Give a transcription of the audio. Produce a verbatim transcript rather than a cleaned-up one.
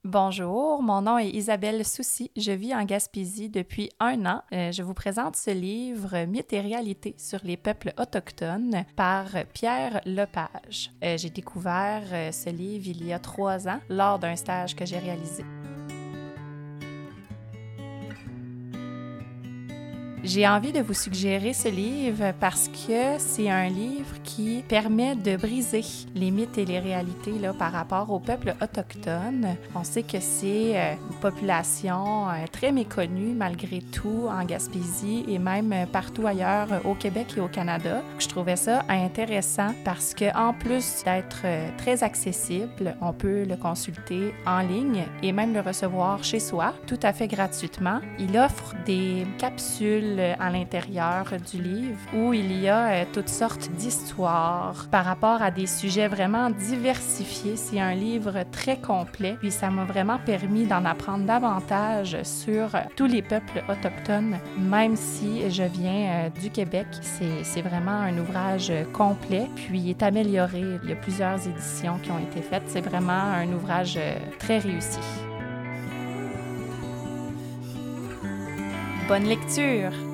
Bonjour, mon nom est Isabelle Soucy. Je vis en Gaspésie depuis un an. Euh, je vous présente ce livre Mythes et réalités sur les peuples autochtones par Pierre Lepage. Euh, j'ai découvert euh, ce livre il y a trois ans lors d'un stage que j'ai réalisé. J'ai envie de vous suggérer ce livre parce que c'est un livre qui permet de briser les mythes et les réalités là, par rapport au peuple autochtone. On sait que c'est une population très méconnue malgré tout en Gaspésie et même partout ailleurs au Québec et au Canada. Je trouvais ça intéressant parce que en plus d'être très accessible, on peut le consulter en ligne et même le recevoir chez soi tout à fait gratuitement. Il offre des capsules à l'intérieur du livre où il y a euh, toutes sortes d'histoires par rapport à des sujets vraiment diversifiés. C'est un livre très complet, puis ça m'a vraiment permis d'en apprendre davantage sur tous les peuples autochtones, même si je viens euh, du Québec. C'est, c'est vraiment un ouvrage complet, puis il est amélioré. Il y a plusieurs éditions qui ont été faites. C'est vraiment un ouvrage euh, très réussi. Bonne lecture!